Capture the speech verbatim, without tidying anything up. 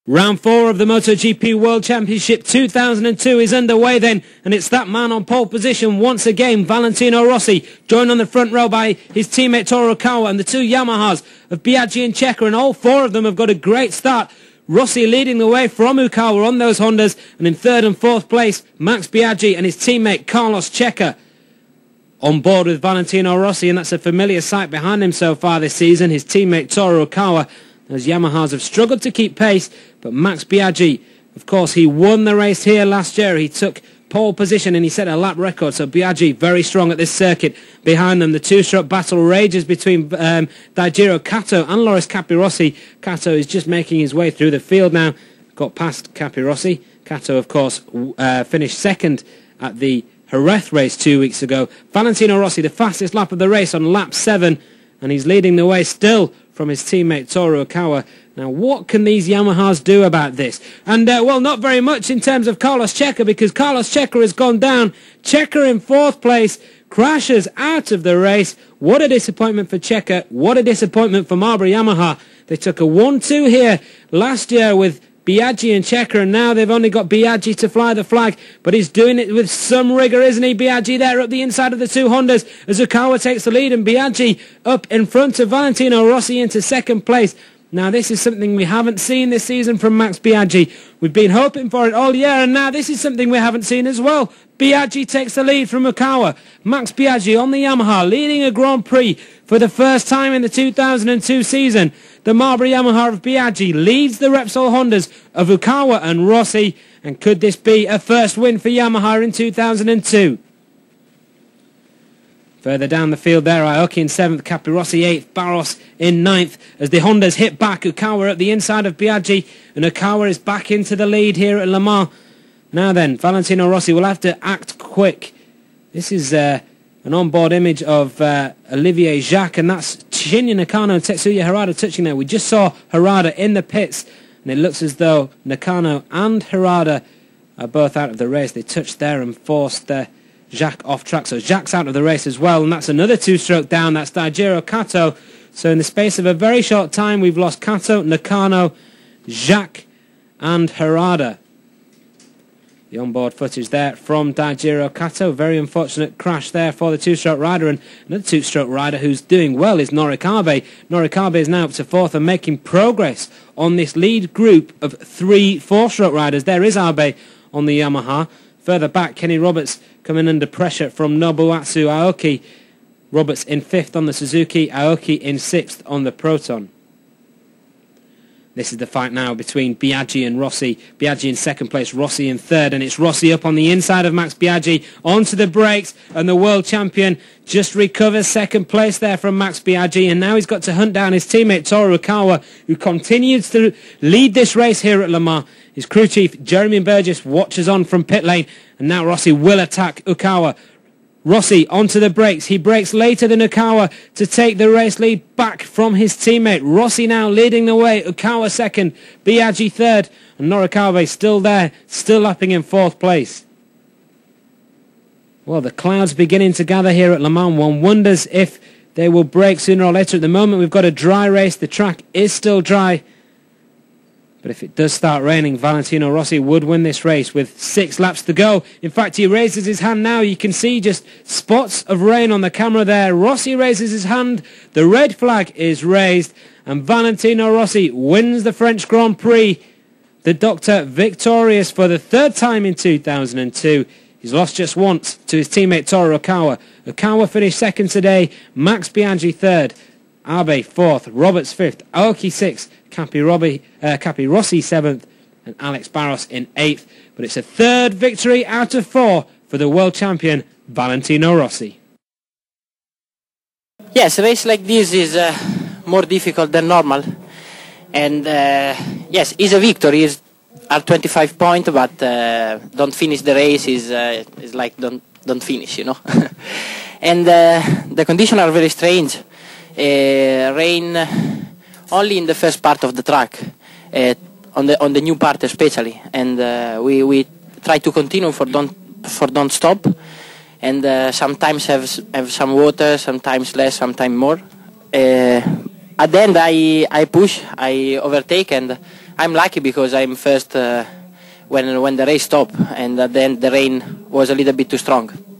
Round four of the MotoGP World Championship two thousand two is underway then, and it's that man on pole position once again, Valentino Rossi, joined on the front row by his teammate Toru Okawa and the two Yamahas of Biaggi and Checker, and all four of them have got a great start. Rossi leading the way from Okawa on those Hondas, and in third and fourth place, Max Biaggi and his teammate Carlos Checker on board with Valentino Rossi, and that's a familiar sight behind him so far this season, his teammate Toru Okawa. Those Yamahas have struggled to keep pace, but Max Biaggi, of course, he won the race here last year. He took pole position and he set a lap record, so Biaggi very strong at this circuit. Behind them, the two-stroke battle rages between um, Daijiro Kato and Loris Capirossi. Kato is just making his way through the field now, got past Capirossi. Kato, of course, uh, finished second at the Jerez race two weeks ago. Valentino Rossi, the fastest lap of the race on lap seven, and he's leading the way still from his teammate Toru Okawa. Now, what can these Yamahas do about this? And, uh, well, not very much in terms of Carlos Checker, because Carlos Checker has gone down. Checker in fourth place, crashes out of the race. What a disappointment for Checker. What a disappointment for Marlboro Yamaha. They took a one two here last year with Biaggi and Checker, and now they've only got Biaggi to fly the flag, but he's doing it with some rigour, isn't he? Biaggi there up the inside of the two Hondas as Okawa takes the lead, and Biaggi up in front of Valentino Rossi into second place. Now, this is something we haven't seen this season from Max Biaggi. We've been hoping for it all year, and now this is something we haven't seen as well. Biaggi takes the lead from Okawa. Max Biaggi on the Yamaha, leading a Grand Prix for the first time in the two thousand two season. The Marlboro Yamaha of Biaggi leads the Repsol Hondas of Okawa and Rossi. And could this be a first win for Yamaha in two thousand two? Further down the field there, Aoki in seventh, Capirossi eighth, Barros in ninth. As the Hondas hit back, Okawa at the inside of Biaggi, and Okawa is back into the lead here at Le Mans. Now then, Valentino Rossi will have to act quick. This is uh, an onboard image of uh, Olivier Jacques, and that's Shinya Nakano and Tetsuya Harada touching there. We just saw Harada in the pits, and it looks as though Nakano and Harada are both out of the race. They touched there and forced uh, Jacques off track. So Jacques out of the race as well, and that's another two-stroke down. That's Daijiro Kato. So in the space of a very short time, we've lost Kato, Nakano, Jacques and Harada. The onboard footage there from Daijiro Kato. Very unfortunate crash there for the two-stroke rider, and another two-stroke rider who's doing well is Norikabe. Norikabe is now up to fourth and making progress on this lead group of three four-stroke riders. There is Abe on the Yamaha. Further back, Kenny Roberts coming under pressure from Nobuatsu Aoki. Roberts in fifth on the Suzuki, Aoki in sixth on the Proton. This is the fight now between Biaggi and Rossi. Biaggi in second place, Rossi in third, and it's Rossi up on the inside of Max Biaggi, onto the brakes, and the world champion just recovers second place there from Max Biaggi, and now he's got to hunt down his teammate Toru Okawa, who continues to lead this race here at Le Mans. His crew chief, Jeremy Burgess, watches on from pit lane, and now Rossi will attack Okawa. Rossi onto the brakes. He brakes later than Okawa to take the race lead back from his teammate. Rossi now leading the way. Okawa second, Biaggi third, and Norikabe still there, still lapping in fourth place. Well, the clouds beginning to gather here at Le Mans. One wonders if they will break sooner or later. At the moment, we've got a dry race. The track is still dry. But if it does start raining, Valentino Rossi would win this race with six laps to go. In fact, he raises his hand now. You can see just spots of rain on the camera there. Rossi raises his hand. The red flag is raised. And Valentino Rossi wins the French Grand Prix. The Doctor victorious for the third time in two thousand two. He's lost just once to his teammate Toru Okawa. Okawa finished second today. Max Biaggi third. Abe fourth, Roberts fifth, Aoki sixth, Capirossi, uh, Capirossi seventh, and Alex Barros in eighth. But it's a third victory out of four for the world champion Valentino Rossi. Yes, a race like this is uh, more difficult than normal, and uh, yes, it's a victory. It's at twenty-five points, but uh, don't finish the race is uh, is like don't don't finish, you know. And uh, the conditions are very strange. Uh, rain only in the first part of the track, uh, on the on the new part especially, and uh, we we try to continue for don't for don't stop, and uh, sometimes have have some water, sometimes less, sometimes more. Uh, at the end I I push, I overtake, and I'm lucky because I'm first uh, when when the race stopped, and at the end the rain was a little bit too strong.